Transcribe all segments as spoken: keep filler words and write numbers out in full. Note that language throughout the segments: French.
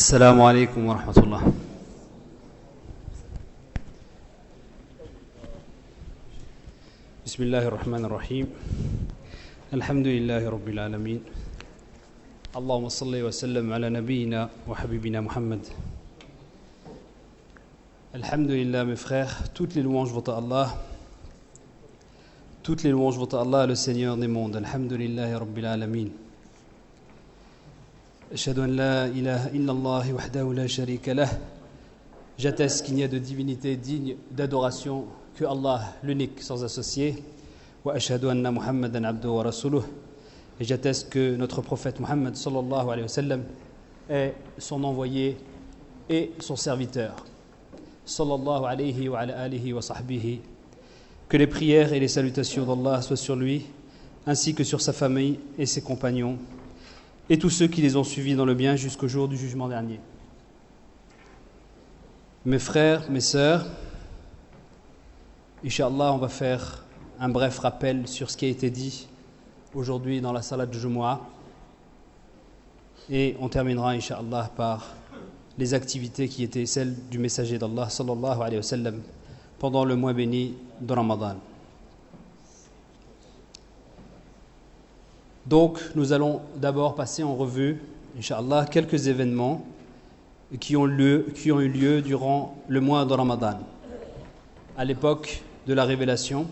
السلام عليكم ورحمة الله. بسم الله الرحمن الرحيم. الحمد لله رب العالمين. اللهم صل وسلم على نبينا وحبيبنا Muhammad. Alhamdulillah, mes frères, toutes les louanges vont à Allah. Toutes les louanges vont à Allah, le Seigneur des mondes. Alhamdulillah Rabbil Alamin. Ashhadu an la ilaha illallah wahdahu la sharika lah. J'atteste qu'il n'y a de divinité digne d'adoration que Allah, l'unique sans associé. Wa ashhadu anna Muhammadan abduhu wa rasuluh. Et j'atteste que notre prophète Muhammad sallallahu alayhi wa sallam est son envoyé et son serviteur. Sallallahu alayhi wa ala alihi wa sahbihi. Que les prières et les salutations d'Allah soient sur lui, ainsi que sur sa famille et ses compagnons, et tous ceux qui les ont suivis dans le bien jusqu'au jour du jugement dernier. Mes frères, mes sœurs, Inch'Allah, on va faire un bref rappel sur ce qui a été dit aujourd'hui dans la salat de Jumu'ah, et on terminera Inch'Allah par les activités qui étaient celles du messager d'Allah sallallahu alayhi wa sallam pendant le mois béni de Ramadan. Donc, nous allons d'abord passer en revue, Inch'Allah, quelques événements qui ont, lieu, qui ont eu lieu durant le mois de Ramadan, à l'époque de la révélation.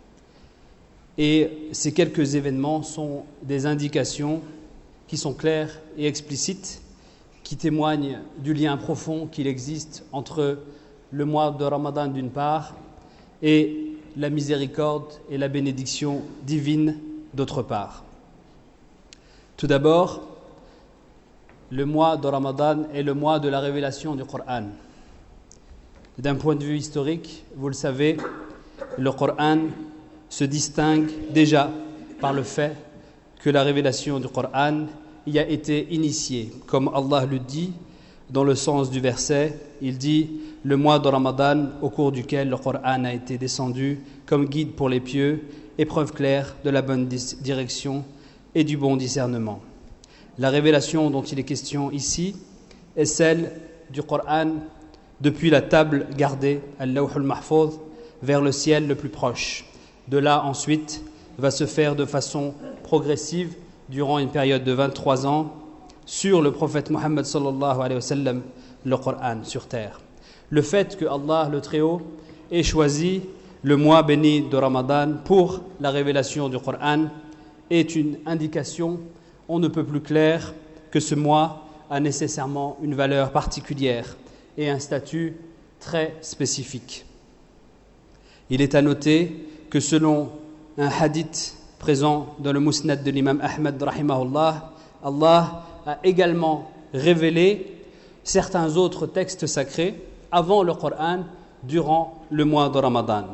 Et ces quelques événements sont des indications qui sont claires et explicites, qui témoignent du lien profond qu'il existe entre le mois de Ramadan d'une part et la miséricorde et la bénédiction divine d'autre part. Tout d'abord, le mois de Ramadan est le mois de la révélation du Coran. D'un point de vue historique, vous le savez, le Coran se distingue déjà par le fait que la révélation du Coran y a été initiée. Comme Allah le dit dans le sens du verset, il dit « Le mois de Ramadan au cours duquel le Coran a été descendu comme guide pour les pieux, épreuve claire de la bonne direction et du bon discernement. » La révélation dont il est question ici est celle du Coran depuis la table gardée, Al-Lawh al-Mahfouz, vers le ciel le plus proche. De là, ensuite, va se faire de façon progressive, durant une période de vingt-trois ans, sur le prophète Muhammad sallallahu alayhi wa sallam, le Coran sur terre. Le fait que Allah, le Très-Haut, ait choisi le mois béni de Ramadan pour la révélation du Coran est une indication on ne peut plus claire que ce mois a nécessairement une valeur particulière et un statut très spécifique. Il est à noter que selon un hadith présent dans le Musnad de l'imam Ahmad rahimahullah, Allah a également révélé certains autres textes sacrés avant le Coran durant le mois de Ramadan.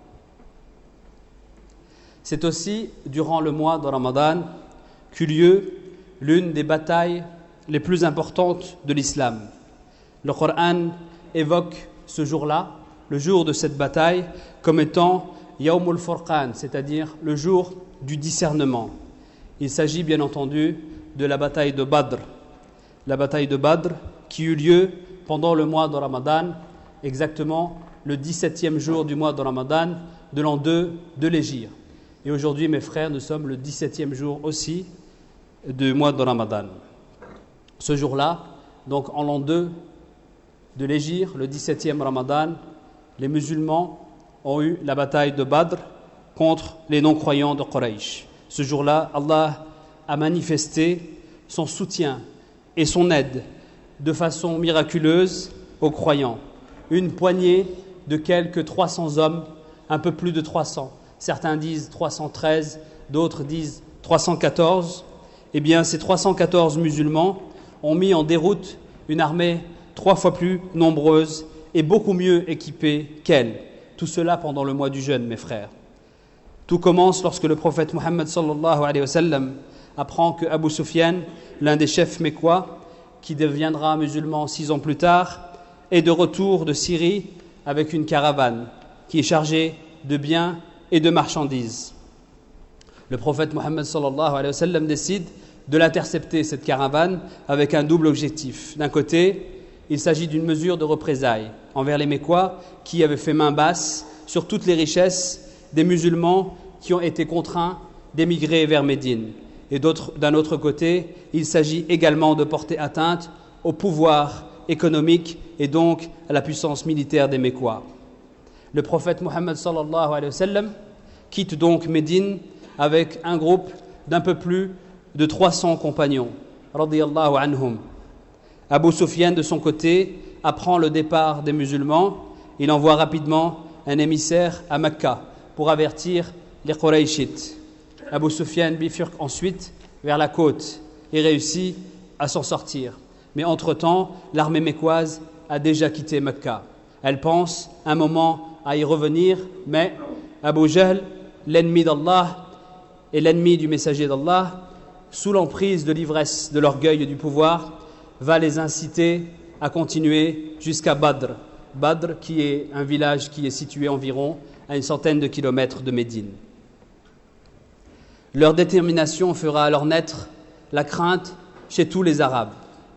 C'est aussi durant le mois de Ramadan qu'eut lieu l'une des batailles les plus importantes de l'islam. Le Coran évoque ce jour-là, le jour de cette bataille, comme étant Yawmul Furqan, c'est-à-dire le jour du discernement. Il s'agit bien entendu de la bataille de Badr. La bataille de Badr qui eut lieu pendant le mois de Ramadan, exactement le dix-septième jour du mois de Ramadan de l'an deux de l'Hégire. Et aujourd'hui, mes frères, nous sommes le dix-septième jour aussi du mois de Ramadan. Ce jour-là, donc en l'an deux de l'Hégire, le dix-septième Ramadan, les musulmans ont eu la bataille de Badr contre les non-croyants de Quraysh. Ce jour-là, Allah a manifesté son soutien et son aide de façon miraculeuse aux croyants. Une poignée de quelques trois cents hommes, un peu plus de trois cents. Certains disent trois cent treize, d'autres disent trois cent quatorze. Eh bien, ces trois cent quatorze musulmans ont mis en déroute une armée trois fois plus nombreuse et beaucoup mieux équipée qu'elle. Tout cela pendant le mois du jeûne, mes frères. Tout commence lorsque le prophète Muhammad sallallahu alayhi wa sallam apprend que Abu Sufyan, l'un des chefs mécois, qui deviendra musulman six ans plus tard, est de retour de Syrie avec une caravane qui est chargée de biens et de marchandises. Le prophète Muhammad sallallahu alayhi wa sallam décide de l'intercepter, cette caravane, avec un double objectif. D'un côté, il s'agit d'une mesure de représailles envers les Mécois qui avaient fait main basse sur toutes les richesses des musulmans qui ont été contraints d'émigrer vers Médine. Et d'un autre côté, il s'agit également de porter atteinte au pouvoir économique et donc à la puissance militaire des Mécois. Le prophète Mohammed sallallahu alayhi wa sallam quitte donc Médine avec un groupe d'un peu plus de trois cents compagnons, radiyallahu anhum. Abu Sufyan, de son côté, apprend le départ des musulmans. Il envoie rapidement un émissaire à Mecca pour avertir les Qurayshites. Abu Sufyan bifurque ensuite vers la côte et réussit à s'en sortir. Mais entre-temps, l'armée mécoise a déjà quitté Mecca. Elle pense un moment à y revenir, mais Abu Jahl, l'ennemi d'Allah et l'ennemi du messager d'Allah, sous l'emprise de l'ivresse, de l'orgueil et du pouvoir, va les inciter à continuer jusqu'à Badr. Badr, qui est un village qui est situé environ à une centaine de kilomètres de Médine. Leur détermination fera alors naître la crainte chez tous les Arabes.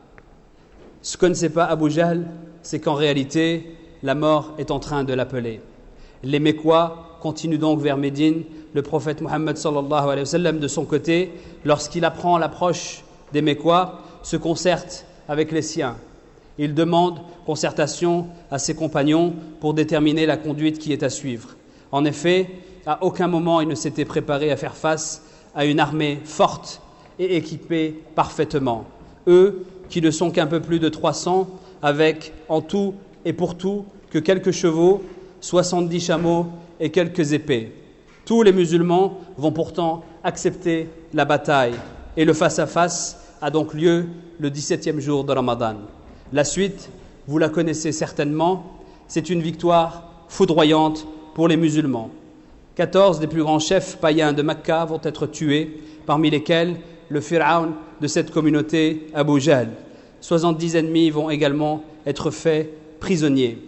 Ce que ne sait pas Abu Jahl, c'est qu'en réalité, la mort est en train de l'appeler. Les Mécois continuent donc vers Médine. Le prophète Mohammed sallallahu alayhi wa sallam, de son côté, lorsqu'il apprend l'approche des Mécois, se concerte avec les siens. Il demande concertation à ses compagnons pour déterminer la conduite qui est à suivre. En effet, à aucun moment il ne s'était préparé à faire face à une armée forte et équipée parfaitement. Eux, qui ne sont qu'un peu plus de trois cents, avec en tout et pour tout que quelques chevaux, soixante-dix chameaux et quelques épées. Tous les musulmans vont pourtant accepter la bataille et le face-à-face a donc lieu le dix-septième jour de Ramadan. La suite, vous la connaissez certainement, c'est une victoire foudroyante pour les musulmans. quatorze des plus grands chefs païens de Mecca vont être tués, parmi lesquels le Pharaon de cette communauté, Abu Jahl. soixante-dix ennemis vont également être faits prisonniers.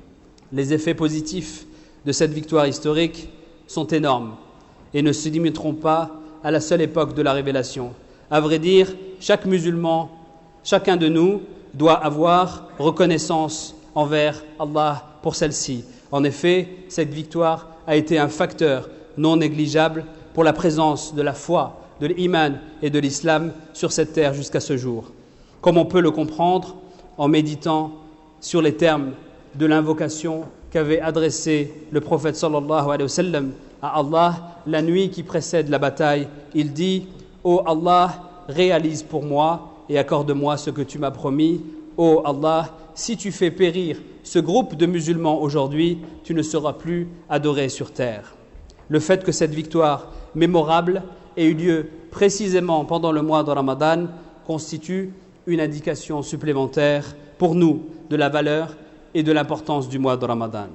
Les effets positifs de cette victoire historique sont énormes et ne se limiteront pas à la seule époque de la révélation. À vrai dire, chaque musulman, chacun de nous, doit avoir reconnaissance envers Allah pour celle-ci. En effet, cette victoire a été un facteur non négligeable pour la présence de la foi, de l'iman et de l'islam sur cette terre jusqu'à ce jour. Comme on peut le comprendre en méditant sur les termes de l'invocation qu'avait adressée le prophète sallallahu alayhi wa sallam à Allah la nuit qui précède la bataille. Il dit « Ô Allah, réalise pour moi et accorde-moi ce que tu m'as promis. Ô Allah, si tu fais périr ce groupe de musulmans aujourd'hui, tu ne seras plus adoré sur terre. » Le fait que cette victoire mémorable ait eu lieu précisément pendant le mois de Ramadan constitue une indication supplémentaire pour nous de la valeur et de l'importance du mois de Ramadan.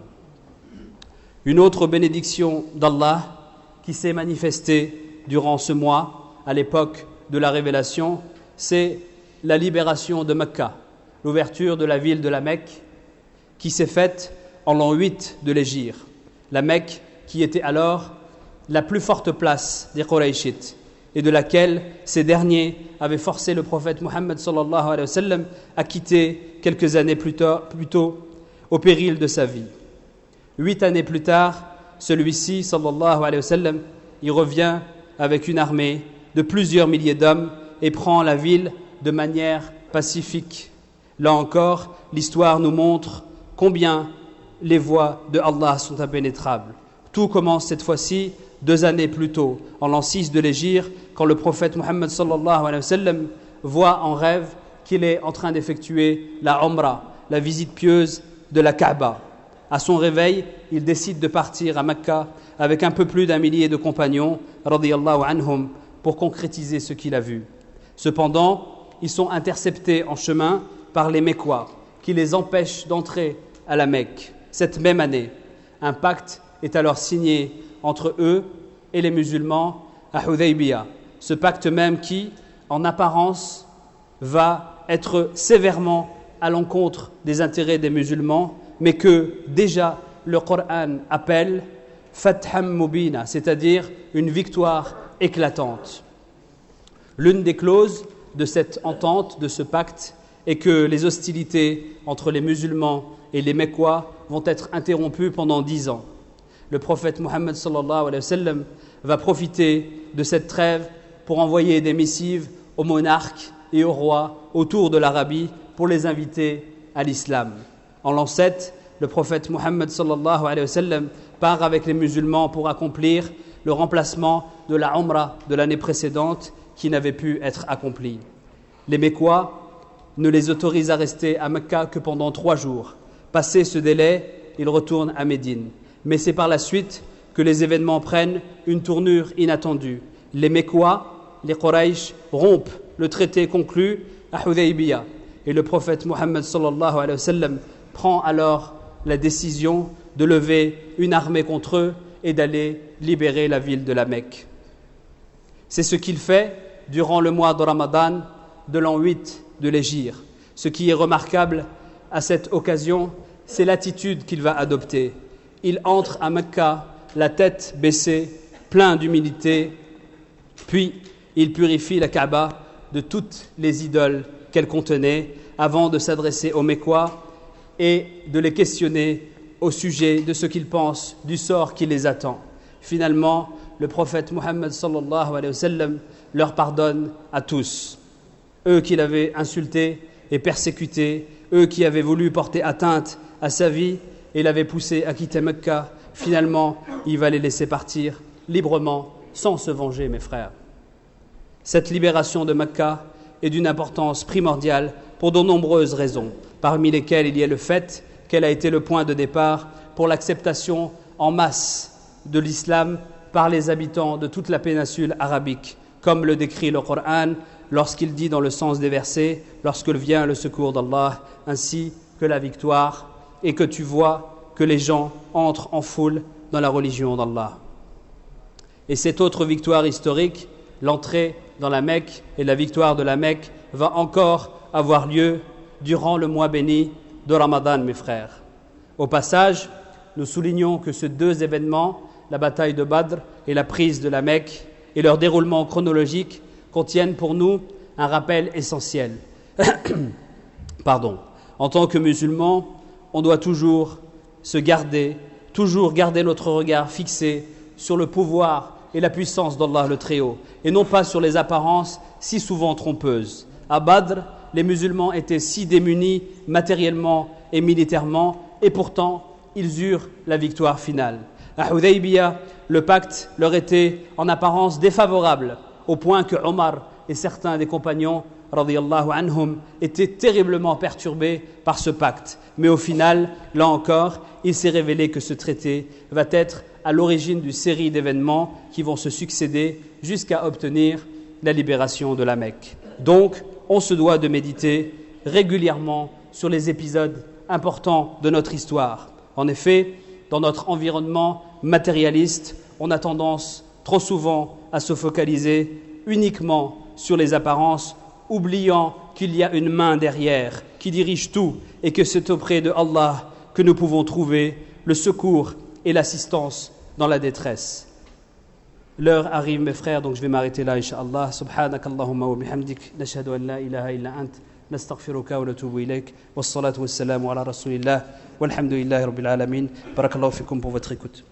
Une autre bénédiction d'Allah qui s'est manifestée durant ce mois, à l'époque de la révélation, c'est la libération de Mecca, l'ouverture de la ville de la Mecque, qui s'est faite en l'an huit de l'Hégire. La Mecque qui était alors la plus forte place des Qurayshites et de laquelle ces derniers avaient forcé le prophète Mohammed sallallahu alayhi wa sallam à quitter quelques années plus tôt, plus tôt au péril de sa vie. Huit années plus tard, celui-ci, sallallahu alayhi wa sallam, il revient avec une armée de plusieurs milliers d'hommes et prend la ville de manière pacifique. Là encore, l'histoire nous montre combien les voies de Allah sont impénétrables. Tout commence cette fois-ci deux années plus tôt, en l'an six de l'Hégire, quand le prophète Mohammed sallallahu alayhi wa sallam voit en rêve qu'il est en train d'effectuer la Umrah, la visite pieuse de la Kaaba. À son réveil, il décide de partir à Mecca avec un peu plus d'un millier de compagnons, radiyallahu anhum, pour concrétiser ce qu'il a vu. Cependant, ils sont interceptés en chemin par les Mécois, qui les empêchent d'entrer à la Mecque. Cette même année, un pacte est alors signé entre eux et les musulmans à Hudaybiya. Ce pacte même qui, en apparence, va être sévèrement à l'encontre des intérêts des musulmans, mais que déjà le Coran appelle Fatham Mubina, c'est-à-dire une victoire éclatante. L'une des clauses de cette entente, de ce pacte, est que les hostilités entre les musulmans et les Mecquois vont être interrompues pendant dix ans. Le prophète Mohammed sallallahu alayhi wa sallam va profiter de cette trêve pour envoyer des missives aux monarques et aux rois autour de l'Arabie pour les inviter à l'islam. En l'an sept, le prophète Mohammed sallallahu alayhi wa sallam part avec les musulmans pour accomplir le remplacement de la Umrah de l'année précédente qui n'avait pu être accomplie. Les Mecquois ne les autorisent à rester à Mecca que pendant trois jours. Passé ce délai, ils retournent à Médine. Mais c'est par la suite que les événements prennent une tournure inattendue. Les Mecquois, les Quraysh, rompent le traité conclu à Hudaybiya. Et le prophète Mohammed sallallahu alayhi wa sallam prend alors la décision de lever une armée contre eux et d'aller libérer la ville de la Mecque. C'est ce qu'il fait durant le mois de Ramadan de l'an huit de l'Hégire. Ce qui est remarquable à cette occasion, c'est l'attitude qu'il va adopter. Il entre à Mecca, la tête baissée, plein d'humilité, puis il purifie la Kaaba de toutes les idoles qu'elle contenait avant de s'adresser aux Mecquois et de les questionner au sujet de ce qu'ils pensent du sort qui les attend. Finalement, le prophète Mohammed sallallahu alayhi wa sallam leur pardonne à tous. Eux qui l'avaient insulté et persécuté, eux qui avaient voulu porter atteinte à sa vie et l'avaient poussé à quitter Mecca, finalement, il va les laisser partir librement, sans se venger, mes frères. Cette libération de Mecca est d'une importance primordiale pour de nombreuses raisons, parmi lesquelles il y a le fait qu'elle a été le point de départ pour l'acceptation en masse de l'islam par les habitants de toute la péninsule arabique, comme le décrit le Coran lorsqu'il dit dans le sens des versets, lorsque vient le secours d'Allah, ainsi que la victoire, et que tu vois que les gens entrent en foule dans la religion d'Allah. Et cette autre victoire historique, l'entrée dans la Mecque et la victoire de la Mecque, va encore avoir lieu durant le mois béni de Ramadan, mes frères. Au passage, nous soulignons que ces deux événements, la bataille de Badr et la prise de la Mecque, et leur déroulement chronologique, contiennent pour nous un rappel essentiel. Pardon. En tant que musulmans, on doit toujours se garder, toujours garder notre regard fixé sur le pouvoir et la puissance d'Allah le Très-Haut, et non pas sur les apparences si souvent trompeuses. À Badr, les musulmans étaient si démunis matériellement et militairement, et pourtant, ils eurent la victoire finale. À Hudaybiya, le pacte leur était en apparence défavorable, au point que Omar et certains des compagnons radiyallahu anhum étaient terriblement perturbés par ce pacte. Mais au final, là encore, il s'est révélé que ce traité va être à l'origine d'une série d'événements qui vont se succéder jusqu'à obtenir la libération de la Mecque. Donc, on se doit de méditer régulièrement sur les épisodes importants de notre histoire. En effet, dans notre environnement matérialiste, on a tendance trop souvent à se focaliser uniquement sur les apparences, oubliant qu'il y a une main derrière qui dirige tout et que c'est auprès de Allah que nous pouvons trouver le secours et l'assistance dans la détresse. L'heure arrive, mes frères, donc je vais m'arrêter là, Inch'Allah. Subhanak Allahumma wa bihamdik, nashhadu an la ilaha illa ant, nastaghfiruka wa natubu ilayk, wassalatu wassalamu ala rasulillah, walhamdulillahi rabbil alamin. Barakallahu fikum pour votre écoute.